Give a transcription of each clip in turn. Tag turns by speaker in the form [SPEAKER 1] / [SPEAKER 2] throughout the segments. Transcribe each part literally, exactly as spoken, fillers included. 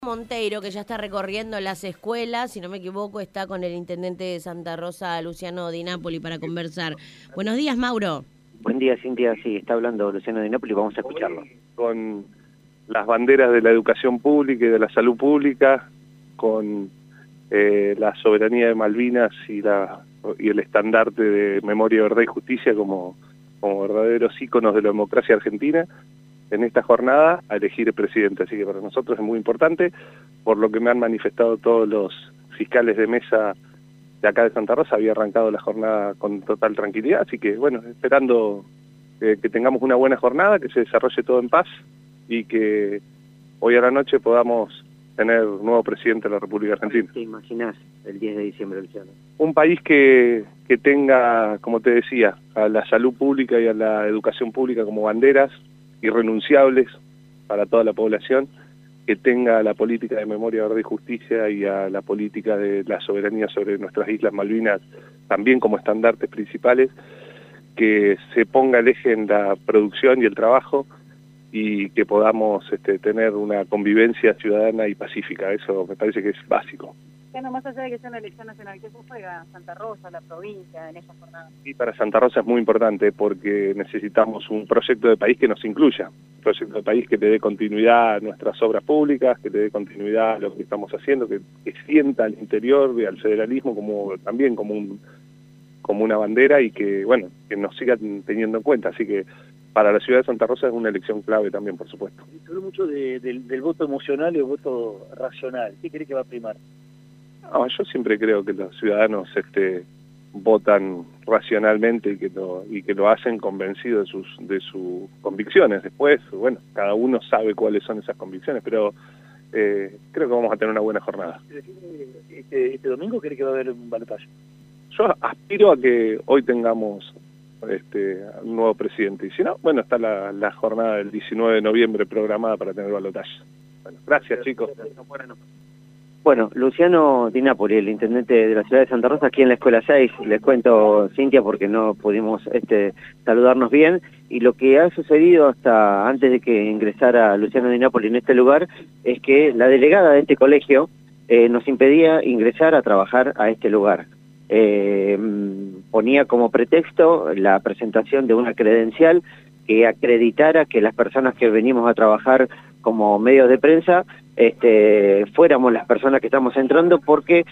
[SPEAKER 1] Monteiro, que ya está recorriendo las escuelas, si no me equivoco, está con el intendente de Santa Rosa, Luciano Di Napoli, para conversar. Buenos días, Mauro.
[SPEAKER 2] Buen día, Cintia. Sí, está hablando Luciano Di Napoli, vamos a escucharlo.
[SPEAKER 3] Con las banderas de la educación pública y de la salud pública, con eh, la soberanía de Malvinas y, la, y el estandarte de memoria, verdad y justicia como, como verdaderos íconos de la democracia argentina, en esta jornada a elegir el presidente. Así que para nosotros es muy importante, por lo que me han manifestado todos los fiscales de mesa de acá de Santa Rosa. Había arrancado la jornada con total tranquilidad, así que bueno, esperando eh, que tengamos una buena jornada, que se desarrolle todo en paz y que hoy a la noche podamos tener un nuevo presidente de la República Argentina.
[SPEAKER 2] ¿Te imaginas el diez de diciembre, Luciano?
[SPEAKER 3] Un país que, que tenga, como te decía, a la salud pública y a la educación pública como banderas irrenunciables para toda la población, que tenga la política de memoria, verdad y justicia y a la política de la soberanía sobre nuestras Islas Malvinas también como estandartes principales, que se ponga el eje en la producción y el trabajo y que podamos este, tener una convivencia ciudadana y pacífica. Eso me parece que es básico.
[SPEAKER 4] Bueno, más allá de que sea una elección nacional, ¿qué se juega Santa Rosa, la provincia, en esa jornada?
[SPEAKER 3] Y para Santa Rosa es muy importante porque necesitamos un proyecto de país que nos incluya, un proyecto de país que le dé continuidad a nuestras obras públicas, que le dé continuidad a lo que estamos haciendo, que, que sienta al interior y al federalismo como también como un como una bandera y que, bueno, que nos siga teniendo en cuenta. Así que para la ciudad de Santa Rosa es una elección clave también, por supuesto.
[SPEAKER 5] Se habla mucho de, del, del voto emocional y el voto racional. ¿Qué cree que va a primar?
[SPEAKER 3] No, yo siempre creo que los ciudadanos este, votan racionalmente y que lo y que lo hacen convencidos de sus de sus convicciones. Después, bueno, cada uno sabe cuáles son esas convicciones, pero eh, creo que vamos a tener una buena jornada.
[SPEAKER 5] Este, este domingo cree que va a haber un balotaje.
[SPEAKER 3] Yo aspiro a que hoy tengamos este, un nuevo presidente. Y si no, bueno, está la, la jornada del diecinueve de noviembre programada para tener balotaje. Bueno, gracias, chicos.
[SPEAKER 2] Bueno, Luciano Di Napoli, el intendente de la ciudad de Santa Rosa, aquí en la Escuela seis, les cuento, Cintia, porque no pudimos este, saludarnos bien, y lo que ha sucedido hasta antes de que ingresara Luciano Di Napoli en este lugar, es que la delegada de este colegio eh, nos impedía ingresar a trabajar a este lugar. Eh, ponía como pretexto la presentación de una credencial que acreditara que las personas que venimos a trabajar como medios de prensa este, fuéramos las personas que estamos entrando, porque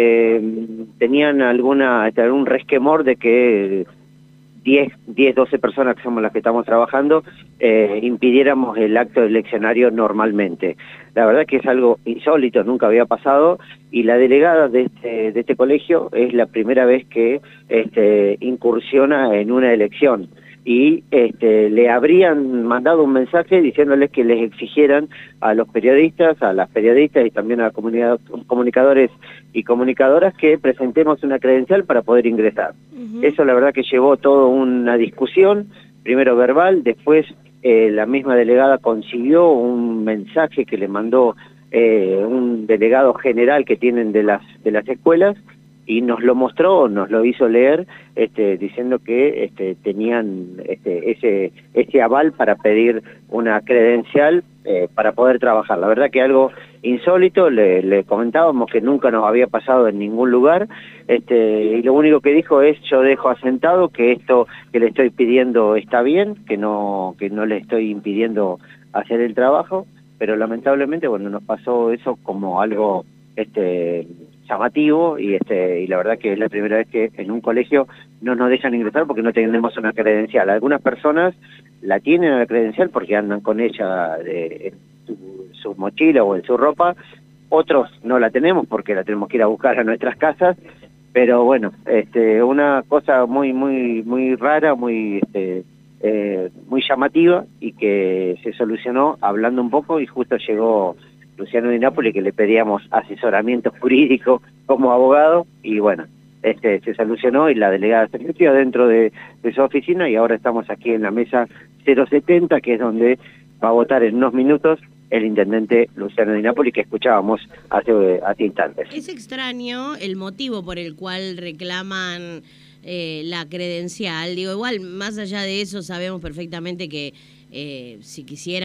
[SPEAKER 2] eh, tenían alguna algún resquemor de que diez, doce personas que somos las que estamos trabajando eh, impidiéramos el acto eleccionario normalmente. La verdad que es algo insólito, nunca había pasado, y la delegada de este, de este colegio es la primera vez que este, incursiona en una elección. Y este, le habrían mandado un mensaje diciéndoles que les exigieran a los periodistas, a las periodistas y también a comunidad, comunicadores y comunicadoras que presentemos una credencial para poder ingresar. Uh-huh. Eso la verdad que llevó toda una discusión, primero verbal, después eh, la misma delegada consiguió un mensaje que le mandó eh, un delegado general que tienen de las, de las escuelas, y nos lo mostró, nos lo hizo leer, este, diciendo que este, tenían este, ese, ese aval para pedir una credencial eh, para poder trabajar. La verdad que algo insólito, le, le comentábamos que nunca nos había pasado en ningún lugar, este, y lo único que dijo es: yo dejo asentado que esto que le estoy pidiendo está bien, que no, que no le estoy impidiendo hacer el trabajo, pero lamentablemente, bueno, nos pasó eso como algo este llamativo, y este y la verdad que es la primera vez que en un colegio no nos dejan ingresar porque no tenemos una credencial. Algunas personas la tienen la credencial porque andan con ella de, en su, su mochila o en su ropa, otros no la tenemos porque la tenemos que ir a buscar a nuestras casas, pero bueno, este una cosa muy muy muy rara, muy este eh, muy llamativa, y que se solucionó hablando un poco, y justo llegó Luciano Di Napoli, que le pedíamos asesoramiento jurídico como abogado, y bueno, este se solucionó, y la delegada se metió dentro de, de su oficina, y ahora estamos aquí en la mesa cero setenta, que es donde va a votar en unos minutos el intendente Luciano Di Napoli, que escuchábamos hace, hace instantes.
[SPEAKER 1] Es extraño el motivo por el cual reclaman eh, la credencial. Digo, igual, más allá de eso, sabemos perfectamente que eh, si quisiera